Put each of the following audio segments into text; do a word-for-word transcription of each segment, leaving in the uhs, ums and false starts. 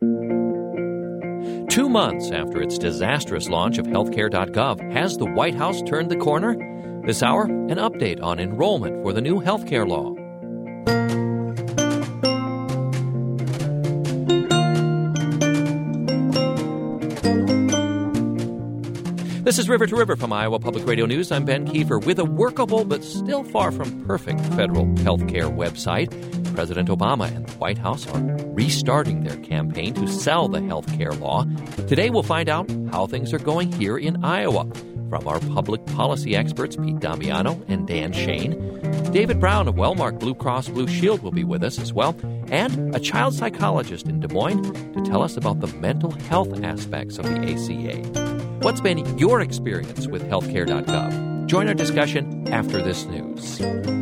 Two months after its disastrous launch of healthcare dot gov, has the White House turned the corner? This hour, an update on enrollment for the new healthcare law. This is River to River from Iowa Public Radio News. I'm Ben Kiefer. With a workable but still far from perfect federal healthcare website, President Obama and the White House are restarting their campaign to sell the healthcare law. Today we'll find out how things are going here in Iowa. From our public policy experts, Pete Damiano and Dan Shane. David Brown of Wellmark Blue Cross Blue Shield will be with us as well. And a child psychologist in Des Moines to tell us about the mental health aspects of the A C A. What's been your experience with healthcare dot gov? Join our discussion after this news.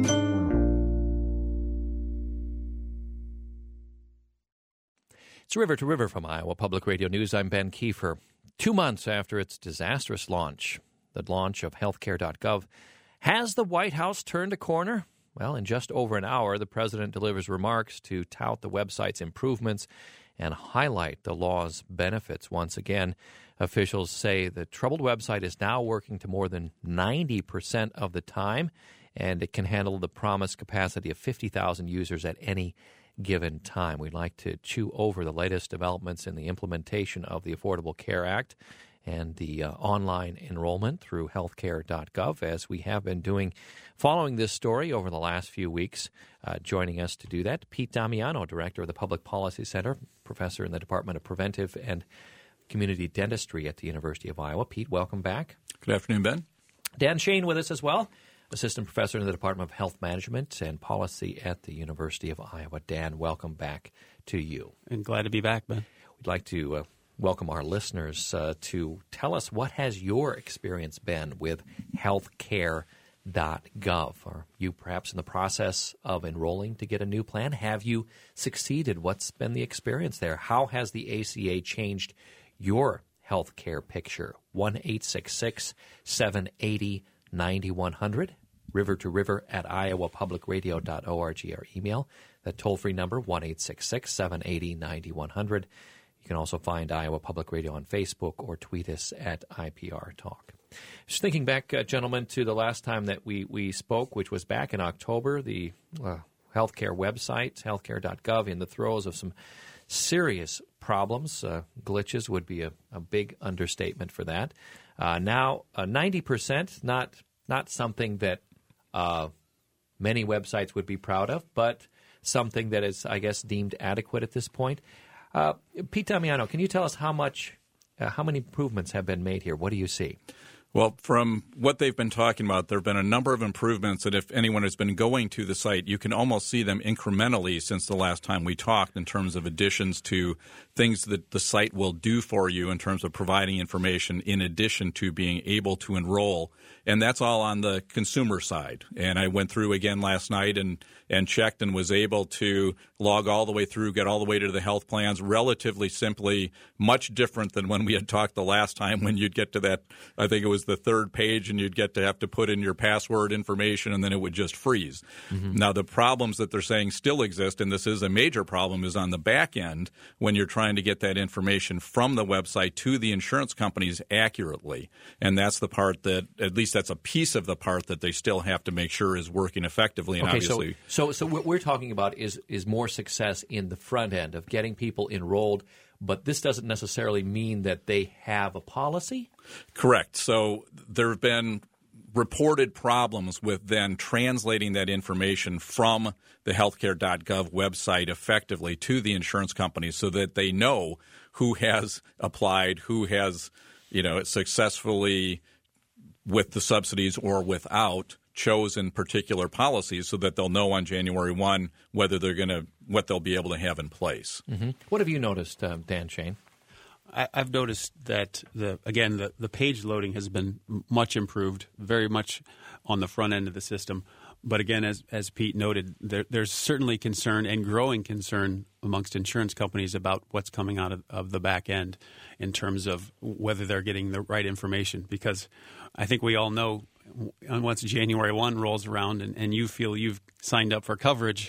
It's River to River from Iowa Public Radio News. I'm Ben Kiefer. Two months after its disastrous launch, the launch of healthcare dot gov, has the White House turned a corner? Well, in just over an hour, the president delivers remarks to tout the website's improvements and highlight the law's benefits once again. Officials say the troubled website is now working to more than ninety percent of the time, and it can handle the promised capacity of fifty thousand users at any given time. We'd like to chew over the latest developments in the implementation of the Affordable Care Act and the uh, online enrollment through healthcare dot gov, as we have been doing following this story over the last few weeks. Uh, joining us to do that, Pete Damiano, Director of the Public Policy Center, Professor in the Department of Preventive and Community Dentistry at the University of Iowa. Pete, welcome back. Good afternoon, Ben. Dan Shane with us as well, Assistant Professor in the Department of Health Management and Policy at the University of Iowa. Dan, welcome back to you. And glad to be back, Ben. We'd like to uh, welcome our listeners uh, to tell us, what has your experience been with healthcare dot gov? Are you perhaps in the process of enrolling to get a new plan? Have you succeeded? What's been the experience there? How has the A C A changed your healthcare picture? one eight six six, seven eight zero, nine one zero zero. River to River at iowa public radio dot org, our email. That toll-free number, one eight six six, seven eight zero, nine one zero zero. You can also find Iowa Public Radio on Facebook or tweet us at I P R Talk. Just thinking back, uh, gentlemen, to the last time that we, we spoke, which was back in October, the uh, healthcare website, healthcare dot gov, in the throes of some serious problems. Uh, glitches would be a, a big understatement for that. Uh, now, uh, ninety percent, not not something that uh, many websites would be proud of, but something that is, I guess, deemed adequate at this point. Uh, Pete Damiano, can you tell us how much, uh, how many improvements have been made here? What do you see? Well, from what they've been talking about, there have been a number of improvements that if anyone has been going to the site, you can almost see them incrementally since the last time we talked in terms of additions to things that the site will do for you in terms of providing information in addition to being able to enroll. And that's all on the consumer side. And I went through again last night and, and checked and was able to log all the way through, get all the way to the health plans relatively simply, much different than when we had talked the last time when you'd get to that, I think it was the third page, and you'd get to have to put in your password information, and then it would just freeze. Mm-hmm. Now, the problems that they're saying still exist, and this is a major problem, is on the back end when you're trying to get that information from the website to the insurance companies accurately. And that's the part that, at least that's a piece of the part that they still have to make sure is working effectively. And okay, obviously, so, so so what we're talking about is is more success in the front end of getting people enrolled. But this doesn't necessarily mean that they have a policy? Correct. So there have been reported problems with then translating that information from the healthcare dot gov website effectively to the insurance companies so that they know who has applied, who has, you know, successfully, with the subsidies or without, chosen particular policies so that they'll know on January first whether they're going to, what they'll be able to have in place. Mm-hmm. What have you noticed, uh, Dan Shane? I, I've noticed that, the again, the, the page loading has been much improved, very much on the front end of the system. But again, as as Pete noted, there, there's certainly concern and growing concern amongst insurance companies about what's coming out of, of the back end in terms of whether they're getting the right information. Because I think we all know once January first rolls around and, and you feel you've signed up for coverage,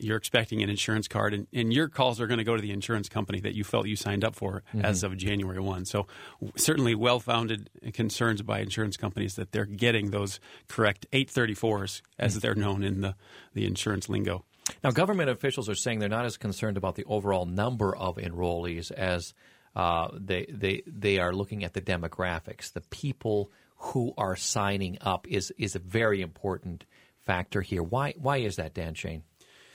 you're expecting an insurance card, and, and your calls are going to go to the insurance company that you felt you signed up for mm-hmm. as of January first. So certainly well-founded concerns by insurance companies that they're getting those correct eight thirty-fours, as mm-hmm. they're known in the, the insurance lingo. Now, government officials are saying they're not as concerned about the overall number of enrollees as uh, they, they, they are looking at the demographics. The people who are signing up is, is a very important factor here. Why why is that, Dan Shane?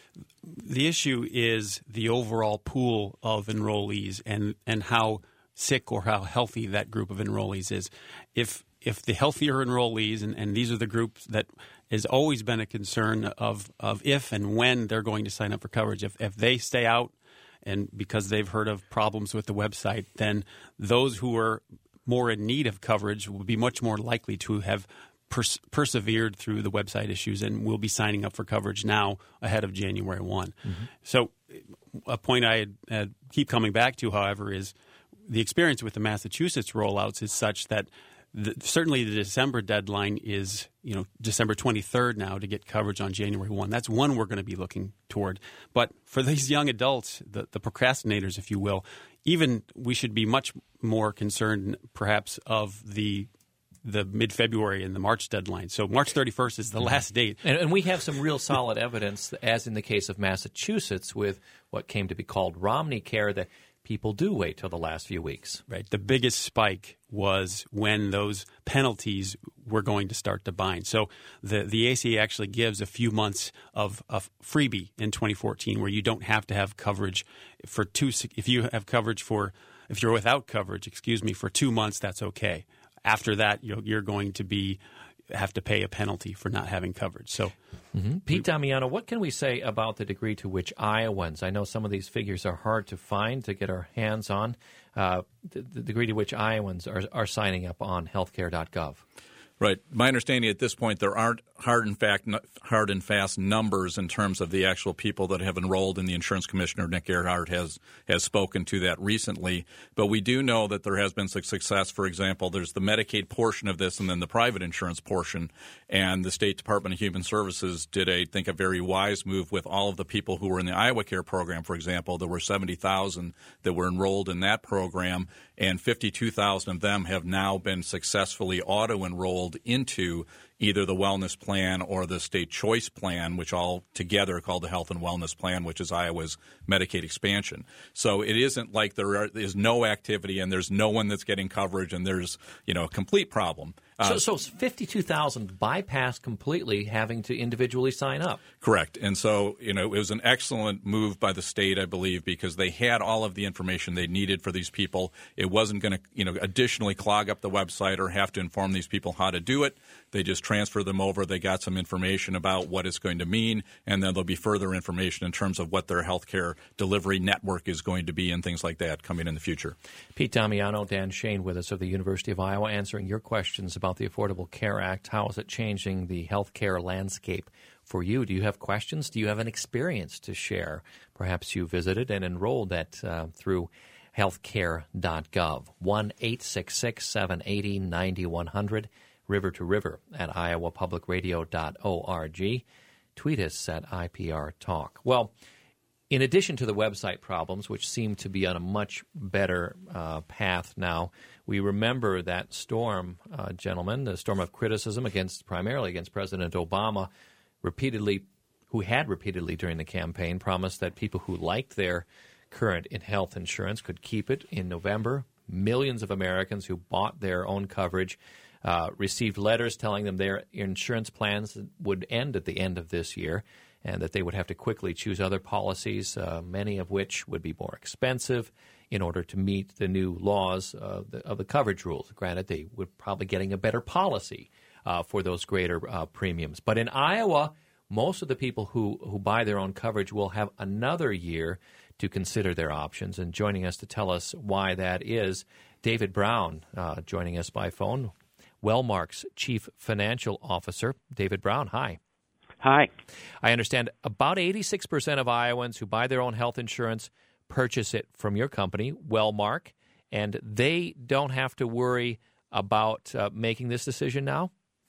The issue is the overall pool of enrollees and, and how sick or how healthy that group of enrollees is. If if the healthier enrollees, and, and these are the groups that has always been a concern of, of if and when they're going to sign up for coverage, if, if they stay out and because they've heard of problems with the website, then those who are more in need of coverage will be much more likely to have Pers- persevered through the website issues and will be signing up for coverage now ahead of January first. Mm-hmm. So a point I had, uh, keep coming back to, however, is the experience with the Massachusetts rollouts is such that the, certainly the December deadline is, you know, December twenty-third now to get coverage on January first. That's one we're going to be looking toward. But for these young adults, the, the procrastinators, if you will, even we should be much more concerned perhaps of the the mid-February and the March deadline. So March thirty-first is the last date. And, and we have some real solid evidence, as in the case of Massachusetts, with what came to be called Romney Care, that people do wait till the last few weeks. Right. The biggest spike was when those penalties were going to start to bind. So the, the A C A actually gives a few months of a freebie in twenty fourteen where you don't have to have coverage for two, if you have coverage for, if you're without coverage, excuse me, for two months, that's okay. After that, you're, you're going to be have to pay a penalty for not having coverage. So, mm-hmm. Pete Damiano, what can we say about the degree to which Iowans, I know some of these figures are hard to find, to get our hands on, uh, the, the degree to which Iowans are, are signing up on healthcare dot gov? Right. My understanding at this point, there aren't hard and fact, hard and fast numbers in terms of the actual people that have enrolled, and the insurance commissioner, Nick Gerhardt, has has spoken to that recently. But we do know that there has been some success. For example, there's the Medicaid portion of this and then the private insurance portion. And the State Department of Human Services did, a, I think, a very wise move with all of the people who were in the Iowa Care program, for example. There were seventy thousand that were enrolled in that program, and fifty-two thousand of them have now been successfully auto-enrolled into either the wellness plan or the state choice plan, which all together are called the health and wellness plan, which is Iowa's Medicaid expansion. So it isn't like there are, is no activity and there's no one that's getting coverage and there's, you know, a complete problem. Uh, so, so fifty-two thousand bypassed completely having to individually sign up. Correct. And so, you know, it was an excellent move by the state, I believe, because they had all of the information they needed for these people. It wasn't going to, you know, additionally clog up the website or have to inform these people how to do it. They just transfer them over. They got some information about what it's going to mean, and then there'll be further information in terms of what their healthcare delivery network is going to be and things like that coming in the future. Pete Damiano, Dan Shane with us of the University of Iowa, answering your questions about the Affordable Care Act. How is it changing the healthcare landscape for you? Do you have questions? Do you have an experience to share? Perhaps you visited and enrolled at uh, through healthcare dot gov. one eight six six, seven eight zero, nine one zero zero. River to River at iowa public radio dot org. Tweet us at I P R Talk. Well, in addition to the website problems, which seem to be on a much better uh, path now, we remember that storm, uh, gentlemen, the storm of criticism against, primarily against President Obama, repeatedly, who had repeatedly during the campaign promised that people who liked their current in health insurance could keep it in November. Millions of Americans who bought their own coverage Uh, received letters telling them their insurance plans would end at the end of this year and that they would have to quickly choose other policies, uh, many of which would be more expensive in order to meet the new laws uh, the, of the coverage rules. Granted, they would probably getting a better policy uh, for those greater uh, premiums. But in Iowa, most of the people who, who buy their own coverage will have another year to consider their options. And joining us to tell us why that is, David Brown, uh, joining us by phone, Wellmark's Chief Financial Officer. David Brown, hi. Hi. I understand about eighty-six percent of Iowans who buy their own health insurance purchase it from your company, Wellmark, and they don't have to worry about uh, making this decision now?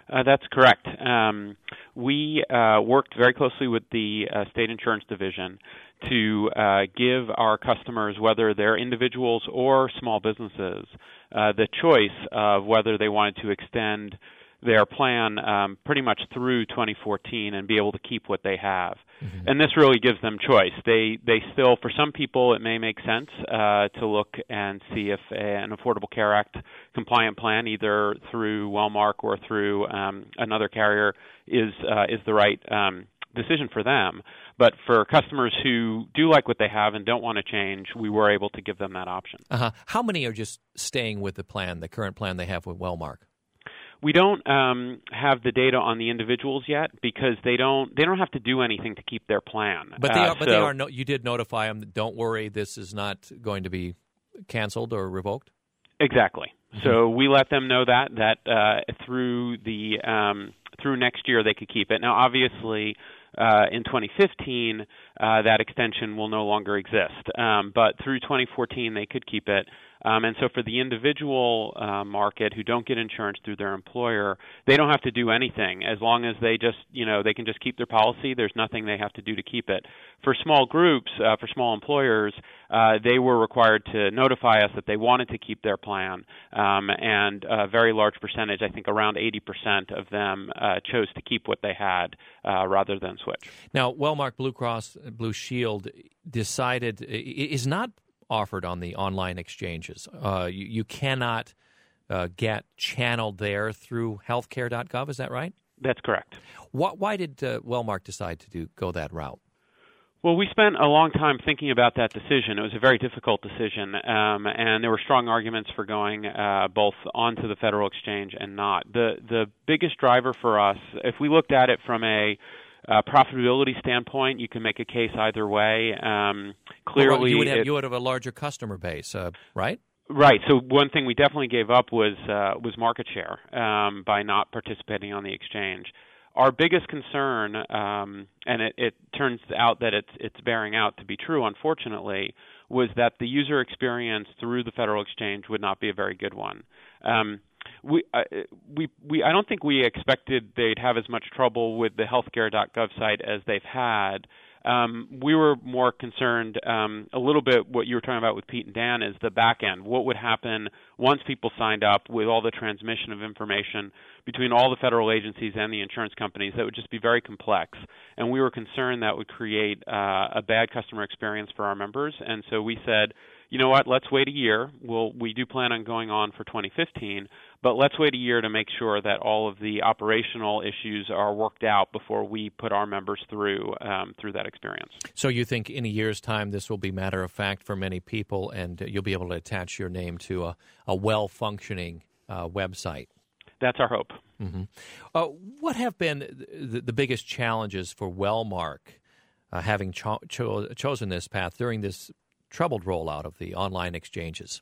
Uh, that's correct. Um, we uh, worked very closely with the uh, State Insurance Division to uh, give our customers, whether they're individuals or small businesses, uh, the choice of whether they wanted to extend their plan um, pretty much through twenty fourteen and be able to keep what they have. Mm-hmm. And this really gives them choice. They they still, for some people, it may make sense uh, to look and see if a, an Affordable Care Act compliant plan, either through Wellmark or through um, another carrier, is uh, is the right um, decision for them. But for customers who do like what they have and don't want to change, we were able to give them that option. Uh-huh. How many are just staying with the plan, the current plan they have with Wellmark? We don't um, have the data on the individuals yet because they don't they don't have to do anything to keep their plan. But they are. Uh, but so, they are. No, you did notify them. Don't worry, this is not going to be canceled or revoked. Exactly. Mm-hmm. So we let them know that that uh, through the um, through next year they could keep it. Now, obviously, uh, in twenty fifteen uh, that extension will no longer exist. Um, but through twenty fourteen they could keep it. Um, and so for the individual uh, market who don't get insurance through their employer, they don't have to do anything as long as they just, you know, they can just keep their policy. There's nothing they have to do to keep it. For small groups, uh, for small employers, uh, they were required to notify us that they wanted to keep their plan. Um, and a very large percentage, I think around eighty percent of them uh, chose to keep what they had uh, rather than switch. Now, Wellmark Blue Cross Blue Shield decided is not offered on the online exchanges. Uh, you, you cannot uh, get channeled there through healthcare dot gov. Is that right? That's correct. Why, why did uh, Wellmark decide to do, go that route? Well, we spent a long time thinking about that decision. It was a very difficult decision, um, and there were strong arguments for going uh, both onto the federal exchange and not. The the biggest driver for us, if we looked at it from a Uh, profitability standpoint, you can make a case either way. Um, clearly, well, you would have it, you would have a larger customer base, uh, right? Right. So one thing we definitely gave up was uh, was market share um, by not participating on the exchange. Our biggest concern, um, and it, it turns out that it's it's bearing out to be true, unfortunately, was that the user experience through the federal exchange would not be a very good one. Um, We, uh, we, we, I don't think we expected they'd have as much trouble with the healthcare dot gov site as they've had. Um, we were more concerned um, a little bit what you were talking about with Pete and Dan is the back end. What would happen once people signed up with all the transmission of information between all the federal agencies and the insurance companies? That would just be very complex. And we were concerned that would create uh, a bad customer experience for our members. And so we said, you know what, let's wait a year. We'll, we do plan on going on for twenty fifteen, but let's wait a year to make sure that all of the operational issues are worked out before we put our members through um, through that experience. So you think in a year's time this will be matter of fact for many people, and you'll be able to attach your name to a, a well-functioning uh, website? That's our hope. Mm-hmm. Uh, what have been the, the biggest challenges for Wellmark uh, having cho- cho- chosen this path during this troubled rollout of the online exchanges?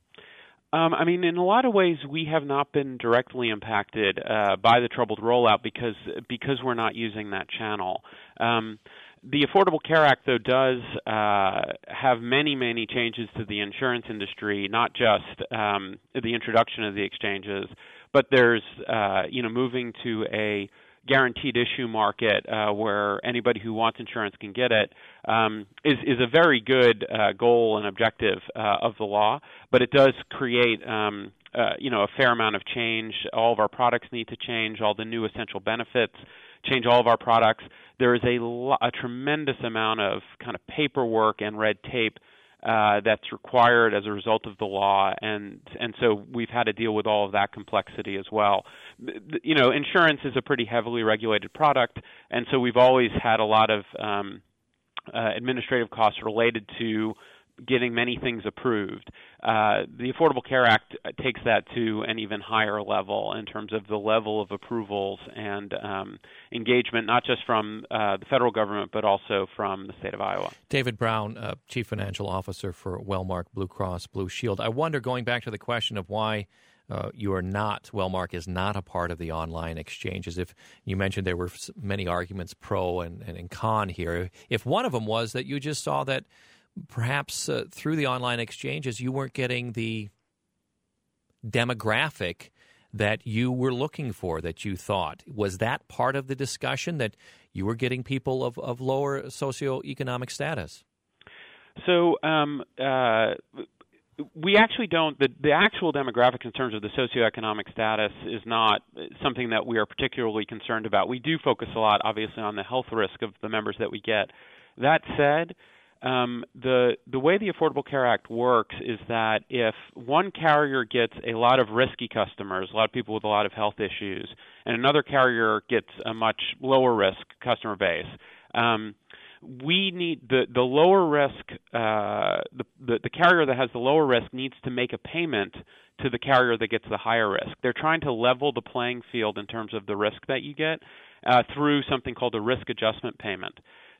Um, I mean, in a lot of ways, we have not been directly impacted uh, by the troubled rollout because because we're not using that channel. Um, the Affordable Care Act, though, does uh, have many, many changes to the insurance industry, not just um, the introduction of the exchanges, but there's, uh, you know, moving to a guaranteed issue market uh, where anybody who wants insurance can get it um, is, is a very good uh, goal and objective uh, of the law, but it does create um, uh, you know, a fair amount of change. All of our products need to change, all the new essential benefits, change all of our products. There is a, lo- a tremendous amount of kind of paperwork and red tape Uh, that's required as a result of the law, and and so we've had to deal with all of that complexity as well. You know, insurance is a pretty heavily regulated product, and so we've always had a lot of um, uh, administrative costs related to getting many things approved. Uh, the Affordable Care Act takes that to an even higher level in terms of the level of approvals and um, engagement, not just from uh, the federal government, but also from the state of Iowa. David Brown, uh, Chief Financial Officer for Wellmark Blue Cross Blue Shield. I wonder, going back to the question of why uh, you are not, Wellmark is not a part of the online exchanges. If you mentioned there were many arguments pro and, and, and con here, if one of them was that you just saw that perhaps uh, through the online exchanges, you weren't getting the demographic that you were looking for, that you thought. Was that part of the discussion, that you were getting people of, of lower socioeconomic status? So um, uh, we actually don't, the, the actual demographics in terms of the socioeconomic status is not something that we are particularly concerned about. We do focus a lot, obviously, on the health risk of the members that we get. That said, um, the the way the Affordable Care Act works is that if one carrier gets a lot of risky customers, a lot of people with a lot of health issues, and another carrier gets a much lower risk customer base, um, we need the the lower risk uh, the, the the carrier that has the lower risk needs to make a payment to the carrier that gets the higher risk. They're trying to level the playing field in terms of the risk that you get uh, through something called a risk adjustment payment.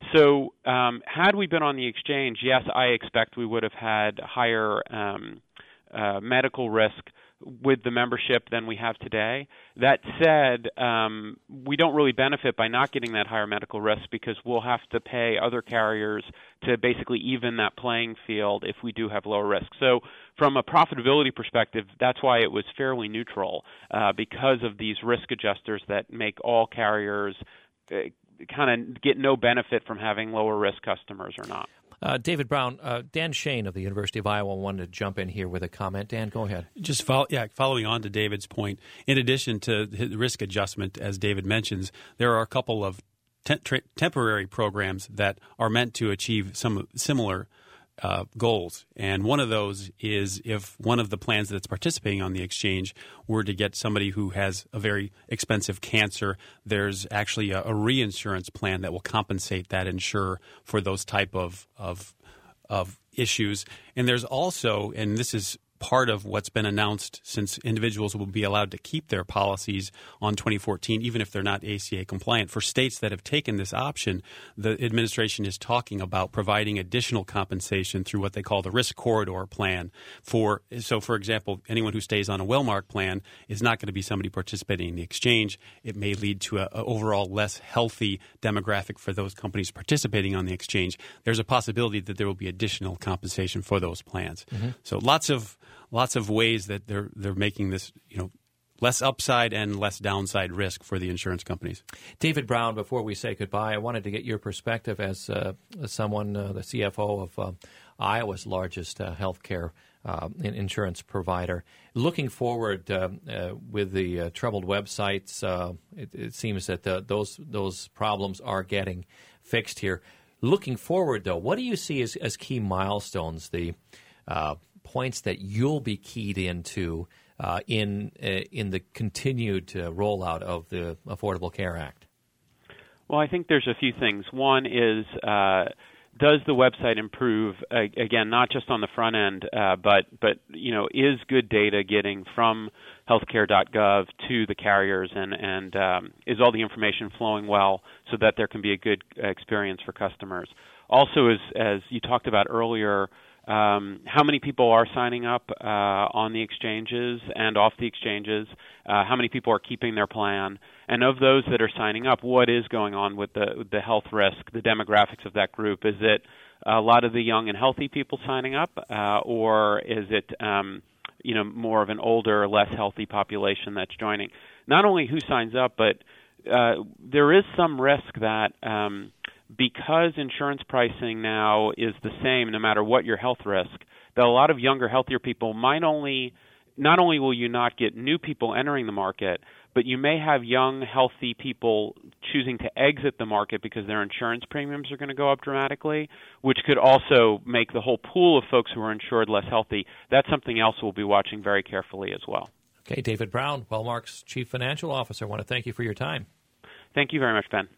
So um, had we been on the exchange, yes, I expect we would have had higher um, uh, medical risk with the membership than we have today. That said, um, we don't really benefit by not getting that higher medical risk because we'll have to pay other carriers to basically even that playing field if we do have lower risk. So from a profitability perspective, that's why it was fairly neutral uh, because of these risk adjusters that make all carriers uh, kind of get no benefit from having lower risk customers or not. Uh, David Brown, uh, Dan Shane of the University of Iowa wanted to jump in here with a comment. Dan, go ahead. Just follow, yeah, following on to David's point, in addition to the risk adjustment, as David mentions, there are a couple of te- tra- temporary programs that are meant to achieve some similar Uh, goals. And one of those is if one of the plans that's participating on the exchange were to get somebody who has a very expensive cancer, there's actually a, a reinsurance plan that will compensate that insurer for those type of, of, of issues. And there's also, and this is part of what's been announced, since individuals will be allowed to keep their policies on twenty fourteen, even if they're not A C A compliant. For states that have taken this option, the administration is talking about providing additional compensation through what they call the risk corridor plan. For So, for example, anyone who stays on a Wellmark plan is not going to be somebody participating in the exchange. It may lead to an overall less healthy demographic for those companies participating on the exchange. There's a possibility that there will be additional compensation for those plans. Mm-hmm. So lots of Lots of ways that they're they're making this, you know, less upside and less downside risk for the insurance companies. David Brown, before we say goodbye, I wanted to get your perspective as, uh, as someone, uh, the C F O of uh, Iowa's largest uh, healthcare uh, insurance provider. Looking forward uh, uh, with the uh, troubled websites, uh, it, it seems that the, those those problems are getting fixed here. Looking forward, though, what do you see as, as key milestones? The uh, points that you'll be keyed into uh, in uh, in the continued uh, rollout of the Affordable Care Act? Well, I think there's a few things. One is, uh, does the website improve, uh, again, not just on the front end, uh, but, but you know, is good data getting from healthcare dot gov to the carriers, and, and um, is all the information flowing well so that there can be a good experience for customers? Also, as, as you talked about earlier, Um, how many people are signing up uh, on the exchanges and off the exchanges? Uh, how many people are keeping their plan? And of those that are signing up, what is going on with the with the health risk, the demographics of that group? Is it a lot of the young and healthy people signing up, uh, or is it um, you know more of an older, less healthy population that's joining? Not only who signs up, but uh, there is some risk that um, because insurance pricing now is the same no matter what your health risk, that a lot of younger, healthier people might only, not only will you not get new people entering the market, but you may have young, healthy people choosing to exit the market because their insurance premiums are going to go up dramatically, which could also make the whole pool of folks who are insured less healthy. That's something else we'll be watching very carefully as well. Okay, David Brown, Wellmark's Chief Financial Officer. I want to thank you for your time. Thank you very much, Ben.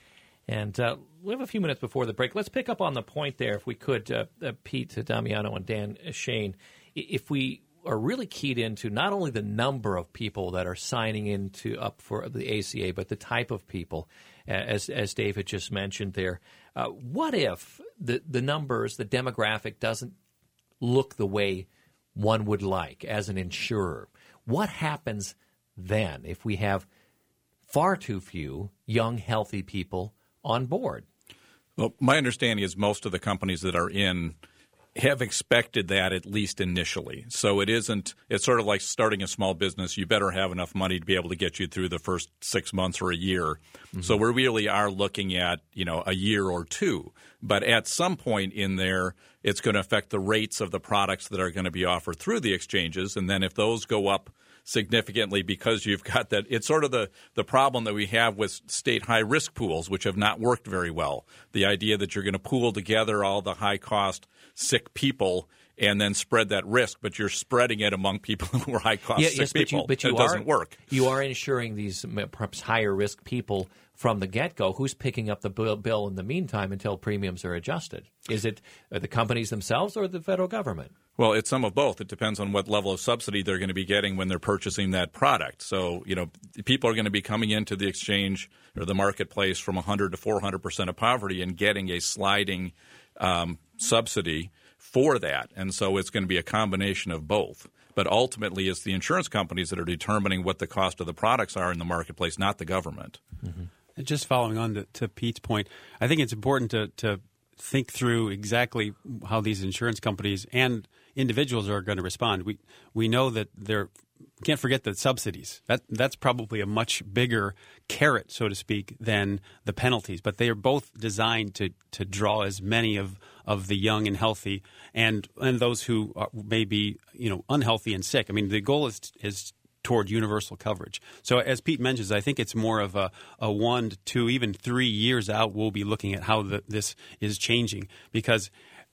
And uh, we have a few minutes before the break. Let's pick up on the point there, if we could, uh, uh, Pete Damiano and Dan Shane. If we are really keyed into not only the number of people that are signing into up for the A C A, but the type of people, as as David just mentioned there. Uh, what if the, the numbers, the demographic doesn't look the way one would like as an insurer? What happens then if we have far too few young, healthy people on board? Well, my understanding is most of the companies that are in have expected that at least initially. So it isn't – it's sort of like starting a small business. You better have enough money to be able to get you through the first six months or a year. Mm-hmm. So we really are looking at, you know, a year or two. But at some point in there, it's going to affect the rates of the products that are going to be offered through the exchanges. And then if those go up significantly because you've got that – it's sort of the, the problem that we have with state high-risk pools, which have not worked very well. The idea that you're going to pool together all the high-cost sick people and then spread that risk, but you're spreading it among people who are high-cost yeah, sick yes, people. But you, but you it are, doesn't work. You are insuring these perhaps higher-risk people from the get-go. Who's picking up the bill in the meantime until premiums are adjusted? Is it the companies themselves or the federal government? Well, it's some of both. It depends on what level of subsidy they're going to be getting when they're purchasing that product. So, you know, people are going to be coming into the exchange or the marketplace from one hundred to four hundred percent of poverty and getting a sliding um, subsidy for that. And so it's going to be a combination of both. But ultimately, it's the insurance companies that are determining what the cost of the products are in the marketplace, not the government. Mm-hmm. Just following on to, to Pete's point, I think it's important to, to think through exactly how these insurance companies and individuals are going to respond. We we know that they're can't forget the subsidies. That that's probably a much bigger carrot, so to speak, than the penalties. But they are both designed to to draw as many of, of the young and healthy and and those who are, may be you know unhealthy and sick. I mean, the goal is is toward universal coverage. So as Pete mentions, I think it's more of a, a one to two, even three years out, we'll be looking at how the, this is changing because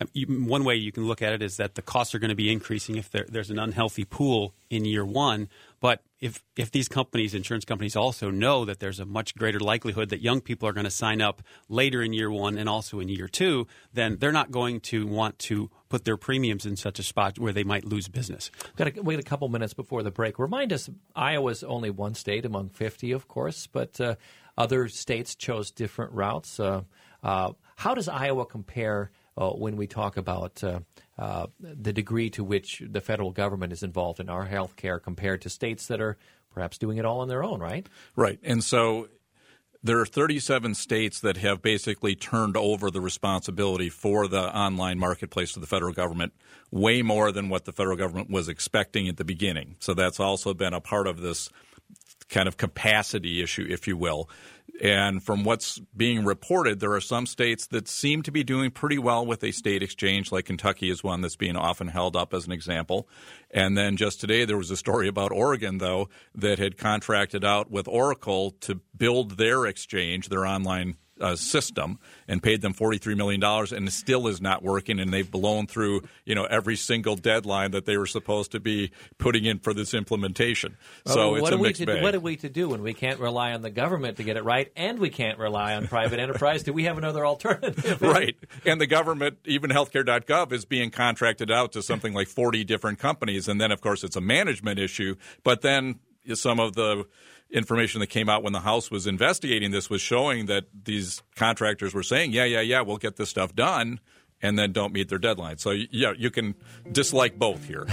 one way you can look at it is that the costs are going to be increasing if there, there's an unhealthy pool in year one. But if if these companies, insurance companies, also know that there's a much greater likelihood that young people are going to sign up later in year one and also in year two, then they're not going to want to put their premiums in such a spot where they might lose business. We've got to wait a couple minutes before the break. Remind us, Iowa's only one state among fifty, of course, but uh, other states chose different routes. Uh, uh, how does Iowa compare Uh, when we talk about uh, uh, the degree to which the federal government is involved in our health care compared to states that are perhaps doing it all on their own, right? Right. And so there are thirty-seven states that have basically turned over the responsibility for the online marketplace to the federal government, way more than what the federal government was expecting at the beginning. So that's also been a part of this kind of capacity issue, if you will. And from what's being reported, there are some states that seem to be doing pretty well with a state exchange, like Kentucky is one that's being often held up as an example. And then just today there was a story about Oregon, though, that had contracted out with Oracle to build their exchange, their online uh, system, and paid them forty-three million dollars, and it still is not working, and they've blown through, you know, every single deadline that they were supposed to be putting in for this implementation. So well, it's what a are we mixed to, bag. What are we to do when we can't rely on the government to get it right, and we can't rely on private enterprise? Do we have another alternative? Right. And the government, even healthcare dot gov, is being contracted out to something like forty different companies, and then, of course, it's a management issue. But then some of the information that came out when the House was investigating this was showing that these contractors were saying, yeah, yeah, yeah, we'll get this stuff done, and then don't meet their deadline. So, yeah, you can dislike both here.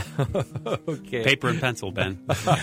Okay. Paper and pencil, Ben.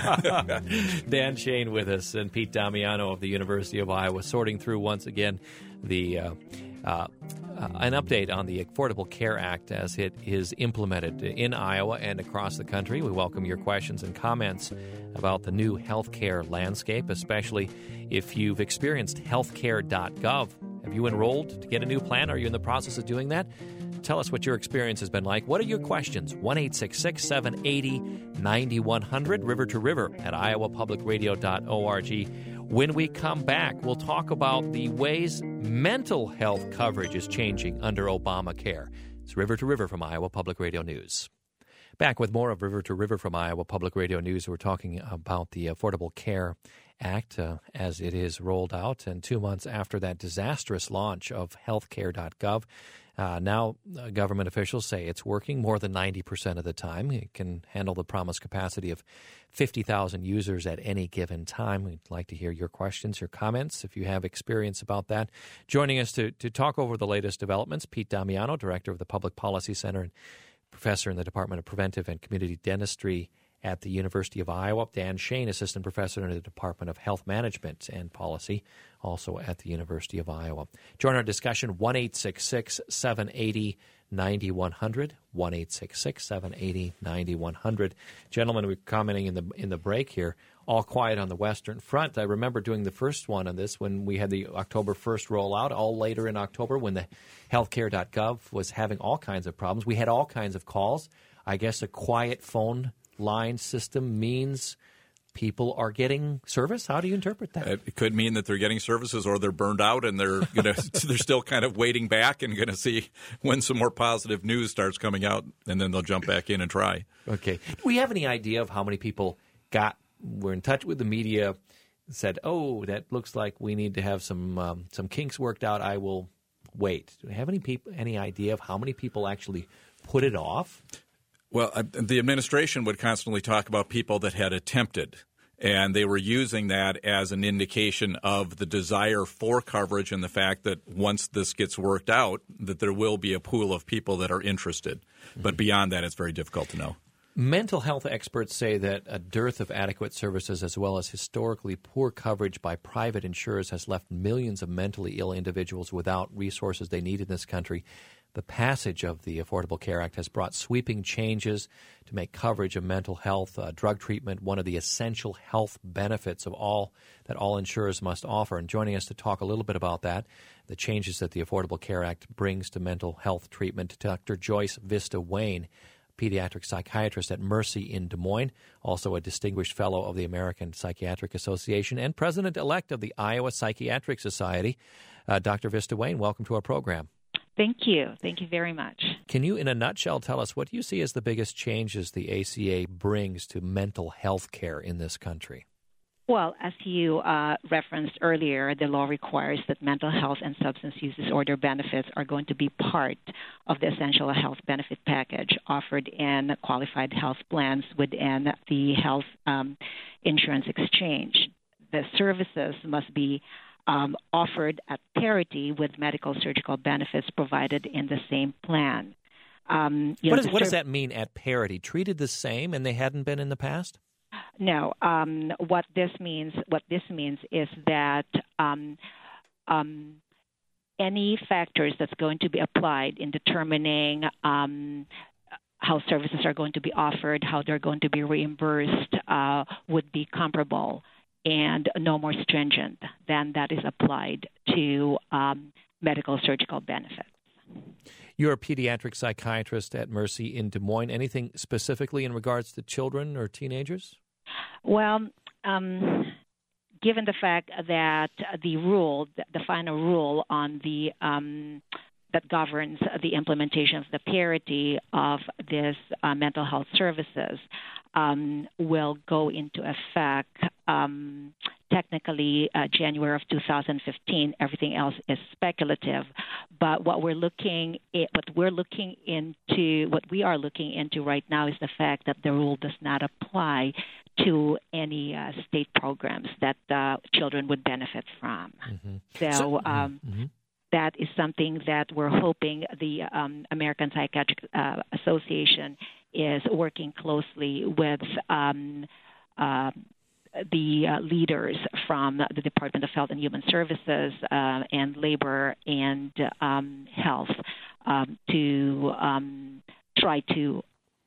Dan Shane with us and Pete Damiano of the University of Iowa sorting through once again the uh, uh, uh, an update on the Affordable Care Act as it is implemented in Iowa and across the country. We welcome your questions and comments about the new healthcare landscape, especially if you've experienced healthcare dot gov. Have you enrolled to get a new plan? Are you in the process of doing that? Tell us what your experience has been like. What are your questions? one eight six six, seven eight zero, nine one zero zero, river to river at iowa public radio dot org. When we come back, we'll talk about the ways mental health coverage is changing under Obamacare. It's River to River from Iowa Public Radio News. Back with more of River to River from Iowa Public Radio News. We're talking about the Affordable Care Act uh, as it is rolled out, and two months after that disastrous launch of healthcare dot gov, uh, now uh, government officials say it's working more than ninety percent of the time. It can handle the promised capacity of fifty thousand users at any given time. We'd like to hear your questions, your comments, if you have experience about that. Joining us to, to talk over the latest developments, Pete Damiano, Director of the Public Policy Center and Professor in the Department of Preventive and Community Dentistry at the University of Iowa. Dan Shane, Assistant Professor in the Department of Health Management and Policy, also at the University of Iowa. Join our discussion, one eight six six, seven eight zero, ninety-one hundred, one eight six six, seven eight zero, ninety-one hundred. Gentlemen, we're commenting in the in the break here, all quiet on the Western Front. I remember doing the first one on this when we had the October first rollout, all later in October when the healthcare dot gov was having all kinds of problems. We had all kinds of calls. I guess a quiet phone line system means people are getting service. How do you interpret that? It could mean that they're getting services, or they're burned out and they're gonna they're still kind of waiting back and going to see when some more positive news starts coming out, and then they'll jump back in and try. Okay. Do we have any idea of how many people got were in touch with the media, said, "Oh, that looks like we need to have some um, some kinks worked out. I will wait." Do we have any people any idea of how many people actually put it off? Well, uh, the administration would constantly talk about people that had attempted, and they were using that as an indication of the desire for coverage and the fact that once this gets worked out, that there will be a pool of people that are interested. Mm-hmm. But beyond that, it's very difficult to know. Mental health experts say that a dearth of adequate services as well as historically poor coverage by private insurers has left millions of mentally ill individuals without resources they need in this country. The passage of the Affordable Care Act has brought sweeping changes to make coverage of mental health, uh, drug treatment, one of the essential health benefits of all that all insurers must offer. And joining us to talk a little bit about that, the changes that the Affordable Care Act brings to mental health treatment, Doctor Joyce Vista Wayne, pediatric psychiatrist at Mercy in Des Moines, also a distinguished fellow of the American Psychiatric Association and president-elect of the Iowa Psychiatric Society. Uh, Doctor Vista Wayne, welcome to our program. Thank you. Thank you very much. Can you, in a nutshell, tell us what you see as the biggest changes the A C A brings to mental health care in this country? Well, as you uh, referenced earlier, the law requires that mental health and substance use disorder benefits are going to be part of the essential health benefit package offered in qualified health plans within the health um, insurance exchange. The services must be Um, offered at parity with medical surgical benefits provided in the same plan. Um, you what, know, is, what ser- does that mean at parity? Treated the same and they hadn't been in the past? No. Um, what this means, what this means is that um, um, any factors that's going to be applied in determining um, how services are going to be offered, how they're going to be reimbursed, uh, would be comparable and no more stringent than that is applied to um, medical surgical benefits. You're a pediatric psychiatrist at Mercy in Des Moines. Anything specifically in regards to children or teenagers? Well, um, given the fact that the rule, the final rule on the um, that governs the implementation of the parity of this uh, mental health services um, will go into effect um, technically uh, January of two thousand fifteen. Everything else is speculative, but what we're looking at, what we're looking into, what we are looking into right now is the fact that the rule does not apply to any uh, state programs that uh, children would benefit from. Mm-hmm. So. so um, mm-hmm. That is something that we're hoping the um, American Psychiatric uh, Association is working closely with um, uh, the uh, leaders from the Department of Health and Human Services uh, and Labor and um, Health um, to um, try to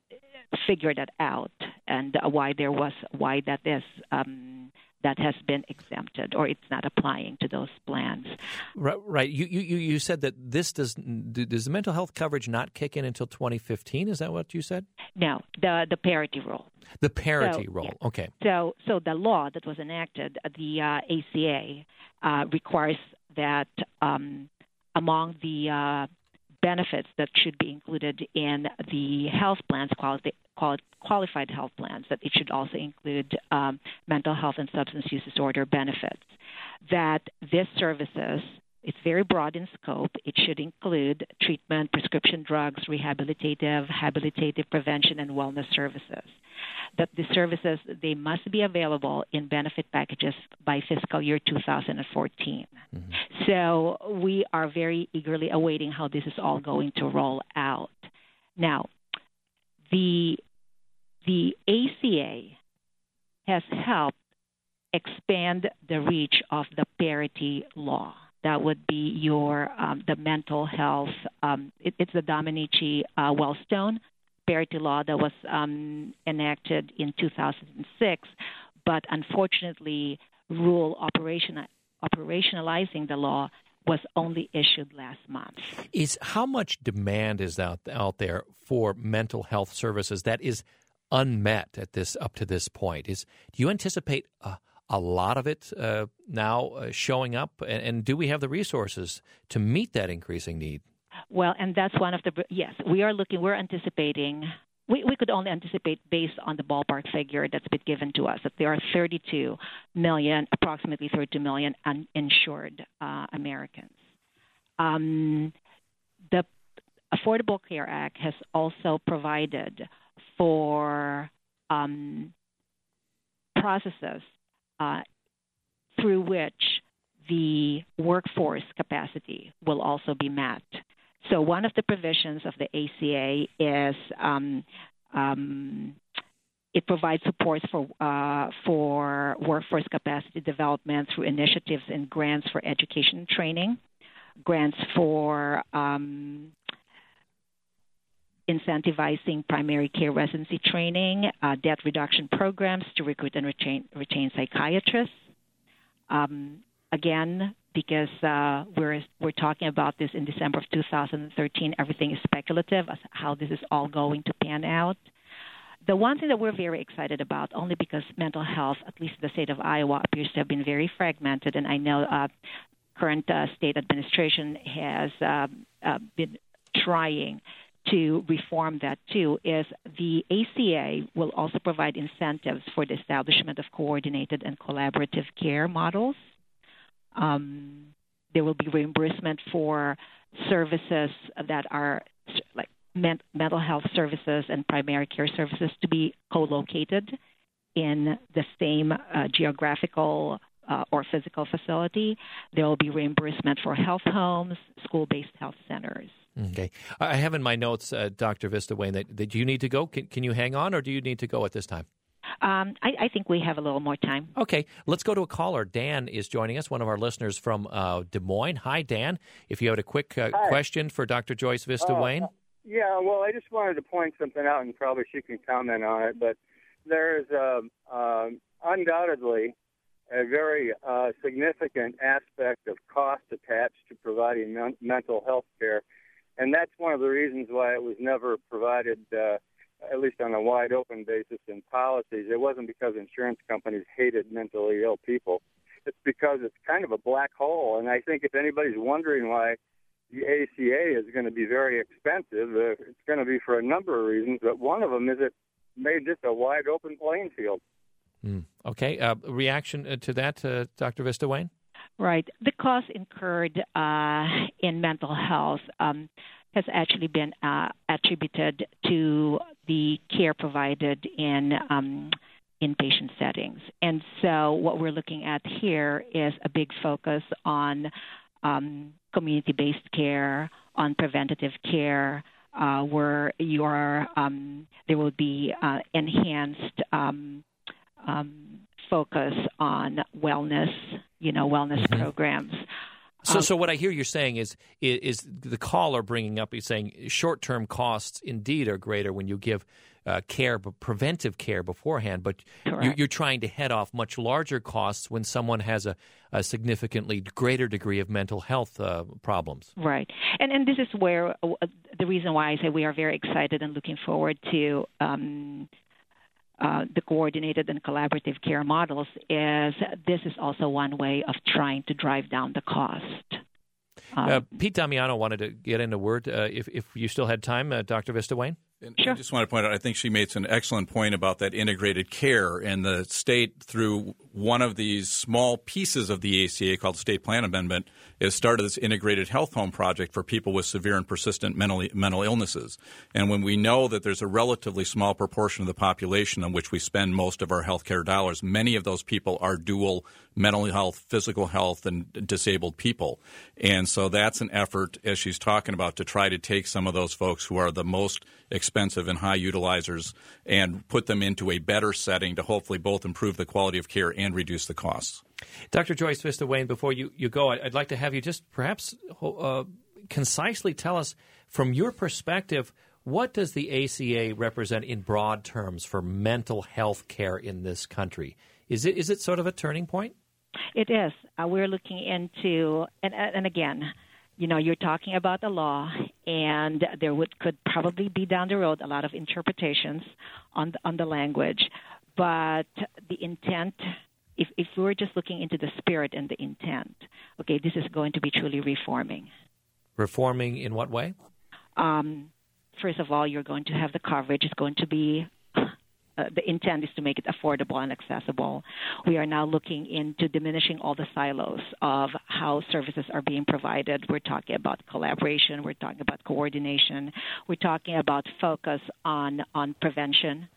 figure that out and uh, why there was why that is. Um, that has been exempted or it's not applying to those plans. Right. right. You, you, you said that this does, does the mental health coverage not kick in until twenty fifteen? Is that what you said? No, the, the parity rule. The parity so, rule. Yeah. Okay. So, so the law that was enacted, the uh, A C A, uh, requires that um, among the uh, benefits that should be included in the health plans, quality, qualified health plans, that it should also include um, mental health and substance use disorder benefits. That this services, it's very broad in scope. It should include treatment, prescription drugs, rehabilitative, habilitative prevention, and wellness services. That the services, they must be available in benefit packages by fiscal year two thousand fourteen. Mm-hmm. So we are very eagerly awaiting how this is all going to roll out. Now, the the A C A has helped expand the reach of the parity law. That would be your um, the mental health um, it, it's the Domenici-Wellstone parity law that was um, enacted in two thousand six, but unfortunately, rule operation, operationalizing the law was only issued last month. Is how much demand is out out there for mental health services that is unmet at this up to this point? Is do you anticipate a, a lot of it uh, now uh, showing up, and, and do we have the resources to meet that increasing need? Well, and that's one of the yes, we are looking. We're anticipating. We, we could only anticipate based on the ballpark figure that's been given to us that there are thirty-two million, approximately thirty-two million uninsured uh, Americans. Um, the Affordable Care Act has also provided for um, processes uh, through which the workforce capacity will also be met. So one of the provisions of the A C A is um, um, it provides support for uh, for workforce capacity development through initiatives and grants for education and training, grants for um, incentivizing primary care residency training, uh, debt reduction programs to recruit and retain, retain psychiatrists. Um, again, because uh, we're we're talking about this in December of two thousand thirteen. Everything is speculative as how this is all going to pan out. The one thing that we're very excited about, only because mental health, at least the state of Iowa, appears to have been very fragmented, and I know uh, current uh, state administration has uh, uh, been trying to reform that too, is the A C A will also provide incentives for the establishment of coordinated and collaborative care models. Um, there will be reimbursement for services that are like men- mental health services and primary care services to be co-located in the same uh, geographical uh, or physical facility. There will be reimbursement for health homes, school-based health centers. Okay. I have in my notes, uh, Doctor Vista-Wayne, that, that you need to go. Can, can you hang on, or do you need to go at this time? Um, I, I think we have a little more time. Okay, let's go to a caller. Dan is joining us, one of our listeners from uh, Des Moines. Hi, Dan. If you had a quick uh, question for Doctor Joyce Vista-Wayne. Uh, yeah, well, I just wanted to point something out, and probably she can comment on it, but there's uh, uh, undoubtedly a very uh, significant aspect of cost attached to providing men- mental health care, and that's one of the reasons why it was never provided uh, at least on a wide open basis in policies. It wasn't because insurance companies hated mentally ill people. It's because it's kind of a black hole. And I think if anybody's wondering why the A C A is going to be very expensive, uh, it's going to be for a number of reasons, but one of them is it made just a wide open playing field. Mm. Okay. Uh, reaction to that, uh, Doctor Vista-Wayne? Right. The cost incurred uh, in mental health um, has actually been uh, attributed to the care provided in um, inpatient settings. And so what we're looking at here is a big focus on um, community-based care, on preventative care, uh, where you are, um, there will be uh, enhanced um, um, focus on wellness, you know, wellness mm-hmm. programs. So, so what I hear you're saying is, is, is the caller bringing up, he's saying short-term costs indeed are greater when you give uh, care, preventive care beforehand, but you're, you're trying to head off much larger costs when someone has a, a significantly greater degree of mental health uh, problems. Right. And and this is where uh, the reason why I say we are very excited and looking forward to um, Uh, the coordinated and collaborative care models is this is also one way of trying to drive down the cost. Um, uh, Pete Damiano wanted to get in a word, uh, if, if you still had time, uh, Doctor Vista-Wayne? And sure. I just want to point out, I think she made an excellent point about that integrated care, and the state, through one of these small pieces of the A C A called the State Plan Amendment, has started this integrated health home project for people with severe and persistent mental, mental illnesses. And when we know that there's a relatively small proportion of the population on which we spend most of our health care dollars, many of those people are dual mental health, physical health, and disabled people. And so that's an effort, as she's talking about, to try to take some of those folks who are the most expensive and high utilizers and put them into a better setting to hopefully both improve the quality of care and reduce the costs. Doctor Joyce Vista-Wayne, before you, you go, I'd like to have you just perhaps uh, concisely tell us, from your perspective, what does the A C A represent in broad terms for mental health care in this country? Is it is it sort of a turning point? It is. Uh, we're looking into, and, and again, you know, you're talking about the law, and there would could probably be down the road a lot of interpretations on the, on the language, but the intent, if if we're just looking into the spirit and the intent, okay, this is going to be truly reforming. Reforming in what way? Um, first of all, you're going to have the coverage. It's going to be Uh, the intent is to make it affordable and accessible. We are now looking into diminishing all the silos of how services are being provided. We're talking about collaboration. We're talking about coordination. We're talking about focus on on prevention.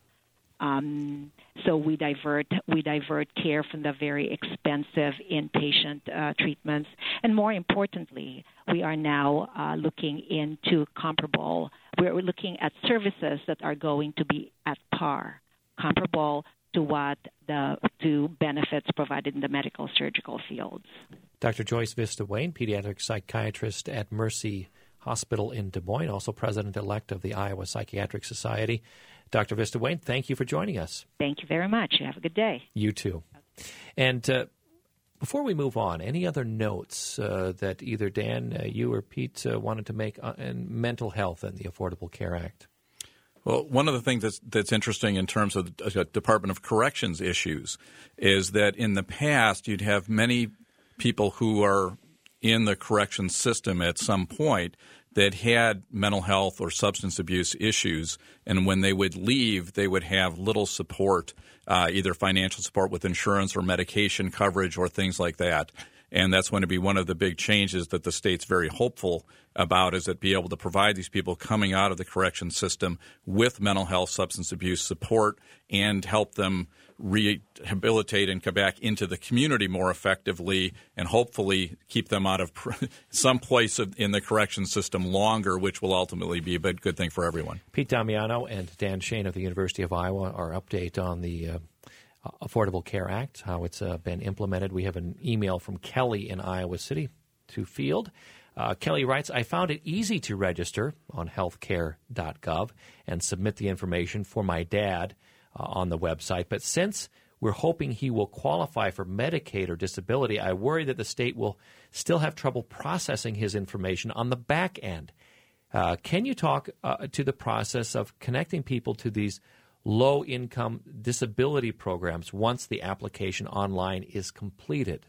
Um, so we divert we divert care from the very expensive inpatient uh, treatments, and more importantly, we are now uh, looking into comparable. We're looking at services that are going to be at par, comparable to what the to benefits provided in the medical surgical fields. Doctor Joyce Vista Wayne, pediatric psychiatrist at Mercy Hospital in Des Moines, also president-elect of the Iowa Psychiatric Society. Doctor Vista Wayne, thank you for joining us. Thank you very much. Have a good day. You too. And uh, before we move on, any other notes uh, that either Dan, uh, you, or Pete uh, wanted to make on uh, mental health and the Affordable Care Act? Well, one of the things that's, that's interesting in terms of the Department of Corrections issues is that in the past you'd have many people who are in the corrections system at some point that had mental health or substance abuse issues, and when they would leave, they would have little support, uh, either financial support with insurance or medication coverage or things like that. And that's going to be one of the big changes that the state's very hopeful about, is that be able to provide these people coming out of the correction system with mental health, substance abuse support, and help them rehabilitate and come back into the community more effectively, and hopefully keep them out of some place in the correction system longer, which will ultimately be a good thing for everyone. Pete Damiano and Dan Shane of the University of Iowa, our update on the uh, Affordable Care Act, how it's uh, been implemented. We have an email from Kelly in Iowa City to Field. Uh, Kelly writes, I found it easy to register on healthcare dot gov and submit the information for my dad uh, on the website. But since we're hoping he will qualify for Medicaid or disability, I worry that the state will still have trouble processing his information on the back end. Uh, can you talk uh, to the process of connecting people to these low-income disability programs once the application online is completed?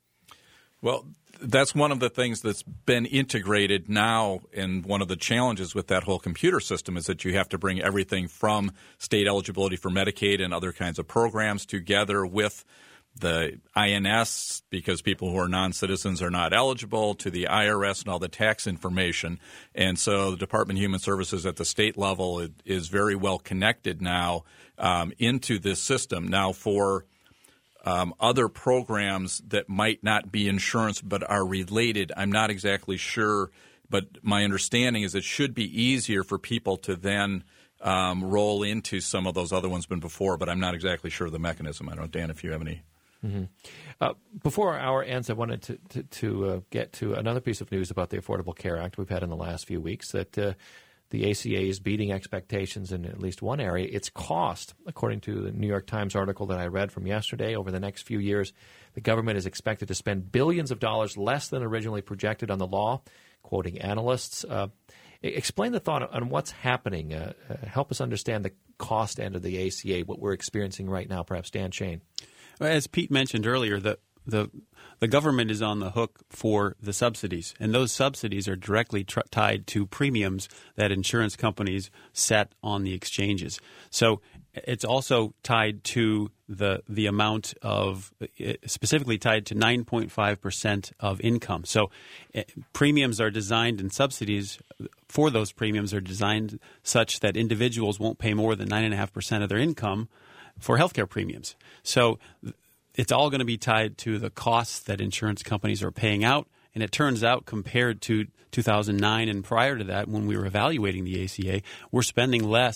Well, that's one of the things that's been integrated now, and one of the challenges with that whole computer system is that you have to bring everything from state eligibility for Medicaid and other kinds of programs together with the I N S, because people who are non-citizens are not eligible, to the I R S and all the tax information. And so the Department of Human Services at the state level is very well connected now um, into this system. Now, for um, other programs that might not be insurance but are related, I'm not exactly sure, but my understanding is it should be easier for people to then um, roll into some of those other ones than before, but I'm not exactly sure of the mechanism. I don't know, Dan, if you have any. Mm-hmm. Uh, before our hour ends, I wanted to, to, to uh, get to another piece of news about the Affordable Care Act we've had in the last few weeks, that uh, the A C A is beating expectations in at least one area. Its cost, according to the New York Times article that I read from yesterday, over the next few years, the government is expected to spend billions of dollars less than originally projected on the law, quoting analysts. Uh, explain the thought on what's happening. Uh, uh, help us understand the cost end of the A C A, what we're experiencing right now, perhaps Dan Shane. As Pete mentioned earlier, the, the the government is on the hook for the subsidies, and those subsidies are directly tr- tied to premiums that insurance companies set on the exchanges. So it's also tied to the the amount of, specifically tied to nine point five percent of income. So uh, premiums are designed, and subsidies for those premiums are designed such that individuals won't pay more than nine point five percent of their income for healthcare premiums. So it's all going to be tied to the costs that insurance companies are paying out. And it turns out, compared to two thousand nine and prior to that, when we were evaluating the A C A, we're spending less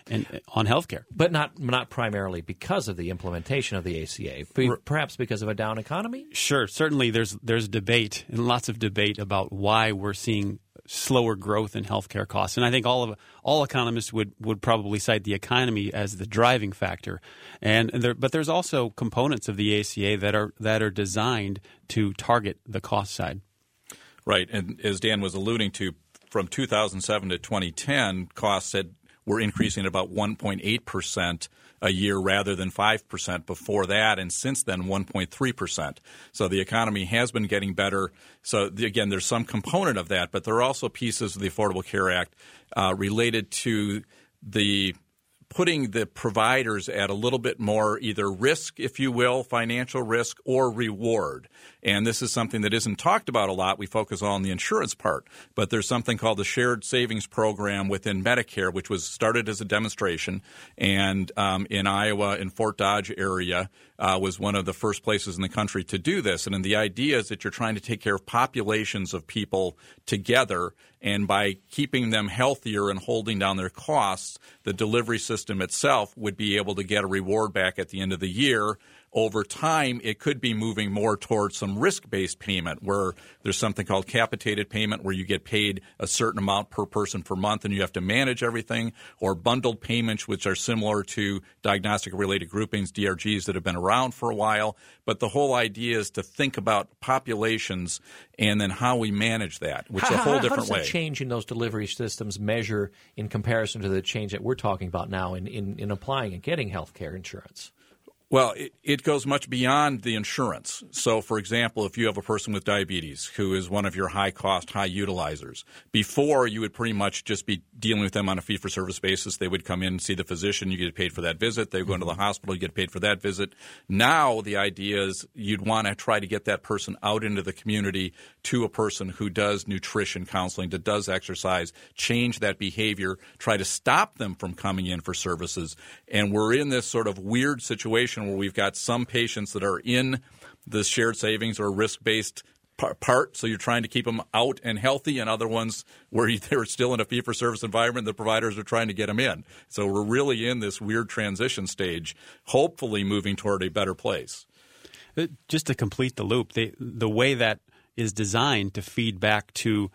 and on healthcare. But not not primarily because of the implementation of the A C A, perhaps because of a down economy? Sure. Certainly there's there's debate and lots of debate about why we're seeing slower growth in healthcare costs. And I think all of all economists would, would probably cite the economy as the driving factor. And there, but there's also components of the A C A that are that are designed to target the cost side. Right. And as Dan was alluding to, from two thousand seven to twenty ten, costs had were increasing at about one point eight percent a year rather than five percent before that, and since then one point three percent. So the economy has been getting better. So again, there's some component of that, but there are also pieces of the Affordable Care Act uh, related to the putting the providers at a little bit more either risk, if you will, financial risk, or reward. And this is something that isn't talked about a lot. We focus on the insurance part. But there's something called the Shared Savings Program within Medicare, which was started as a demonstration. And um, in Iowa, in Fort Dodge area, uh, was one of the first places in the country to do this. And the idea is that you're trying to take care of populations of people together. And by keeping them healthier and holding down their costs, the delivery system itself would be able to get a reward back at the end of the year. Over time, it could be moving more towards some risk-based payment where there's something called capitated payment where you get paid a certain amount per person per month and you have to manage everything, or bundled payments, which are similar to diagnostic-related groupings, D R Gs, that have been around for a while. But the whole idea is to think about populations and then how we manage that, which how, is a whole how, different how does way. the change in those delivery systems measure in comparison to the change that we're talking about now in, in, in applying and getting health care insurance? Well, it, it goes much beyond the insurance. So, for example, if you have a person with diabetes who is one of your high-cost, high utilizers, before you would pretty much just be dealing with them on a fee-for-service basis. They would come in and see the physician. You get paid for that visit. They would go into the hospital. You get paid for that visit. Now the idea is you'd want to try to get that person out into the community to a person who does nutrition counseling, that does exercise, change that behavior, try to stop them from coming in for services. And we're in this sort of weird situation where we've got some patients that are in the shared savings or risk-based part, so you're trying to keep them out and healthy, and other ones where they're still in a fee-for-service environment, the providers are trying to get them in. So we're really in this weird transition stage, hopefully moving toward a better place. Just to complete the loop, they, the way that is designed to feed back to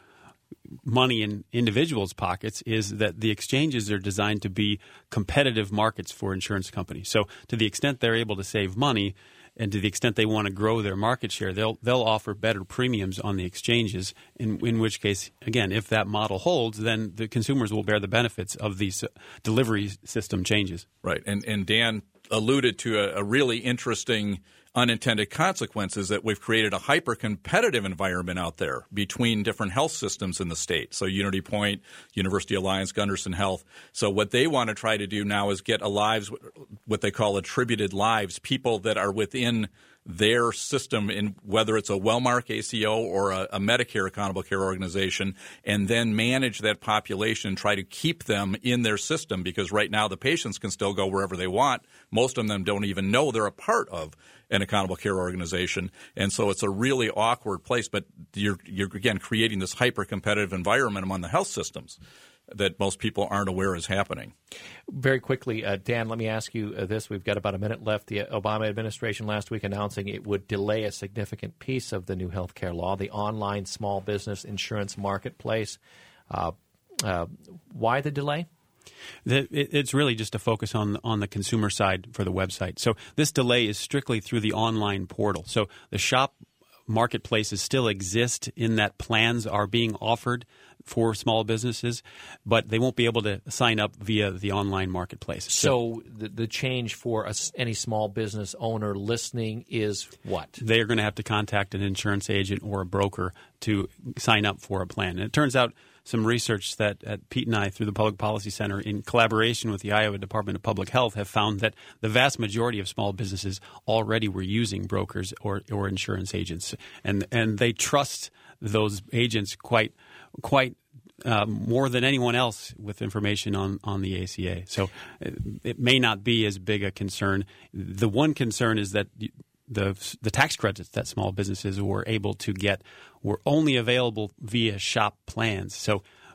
money in individuals' pockets is that the exchanges are designed to be competitive markets for insurance companies. So to the extent they're able to save money and to the extent they want to grow their market share, they'll they'll offer better premiums on the exchanges, in, in which case, again, if that model holds, then the consumers will bear the benefits of these delivery system changes. Right. And, and Dan alluded to a, a really interesting unintended consequences that we've created a hyper-competitive environment out there between different health systems in the state. So Unity Point, University Alliance, Gunderson Health. So what they want to try to do now is get a lives, what they call attributed lives, people that are within their system, in whether it's a Wellmark A C O or a, a Medicare accountable care organization, and then manage that population and try to keep them in their system, because right now the patients can still go wherever they want. Most of them don't even know they're a part of an accountable care organization. And so it's a really awkward place, but you're, you're again, creating this hyper-competitive environment among the health systems that most people aren't aware is happening. Very quickly, uh, Dan, let me ask you uh, this. We've got about a minute left. The Obama administration last week announcing it would delay a significant piece of the new health care law, the online small business insurance marketplace. Uh, uh, why the delay? The, it, it's really just a focus on on the consumer side for the website. So this delay is strictly through the online portal. So the shop marketplaces still exist in that plans are being offered for small businesses, but they won't be able to sign up via the online marketplace. So, so the, the change for a, any small business owner listening is what? They are going to have to contact an insurance agent or a broker to sign up for a plan. And it turns out some research that at Pete and I through the Public Policy Center in collaboration with the Iowa Department of Public Health have found that the vast majority of small businesses already were using brokers or, or insurance agents. And and they trust those agents quite quite uh, more than anyone else with information on, on the A C A. So it, it may not be as big a concern. The one concern is that the the tax credits that small businesses were able to get were only available via shop plans. So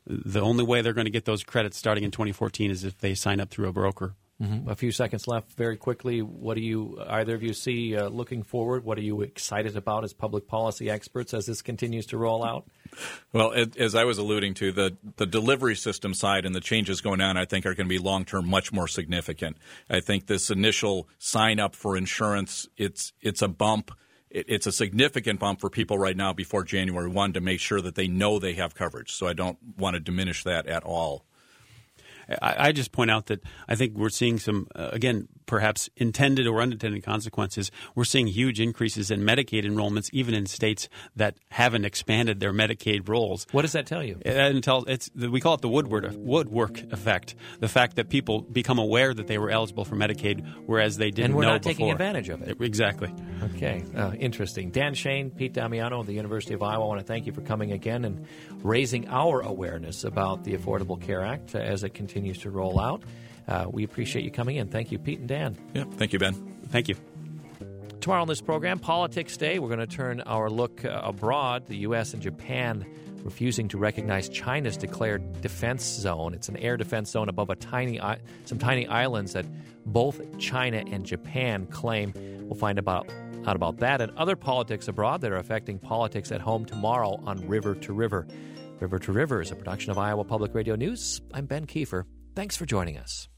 the only way they're going to get those credits starting in twenty fourteen is if they sign up through a broker. Mm-hmm. A few seconds left. Very quickly, what do you either of you see uh, looking forward? What are you excited about as public policy experts as this continues to roll out? Well, as I was alluding to, the, the delivery system side and the changes going on, I think, are going to be long-term much more significant. I think this initial sign-up for insurance, it's it's a bump. It, it's a significant bump for people right now before January first to make sure that they know they have coverage. So I don't want to diminish that at all. I, I just point out that I think we're seeing some, uh, again, perhaps intended or unintended consequences. We're seeing huge increases in Medicaid enrollments, even in states that haven't expanded their Medicaid rolls. What does that tell you? It tells, it's, we call it the Woodward, Woodwork effect, the fact that people become aware that they were eligible for Medicaid, whereas they didn't know before. And we're not taking advantage of it. Exactly. Okay. Uh, interesting. Dan Shane, Pete Damiano of the University of Iowa, I want to thank you for coming again and raising our awareness about the Affordable Care Act as it continues to roll out. Uh, we appreciate you coming in. Thank you, Pete and Dan. Yeah, thank you, Ben. Thank you. Tomorrow on this program, Politics Day, we're going to turn our look uh, abroad. The U S and Japan refusing to recognize China's declared defense zone. It's an air defense zone above a tiny, some tiny islands that both China and Japan claim. We'll find about out about that and other politics abroad that are affecting politics at home tomorrow on River to River. River to River is a production of Iowa Public Radio News. I'm Ben Kiefer. Thanks for joining us.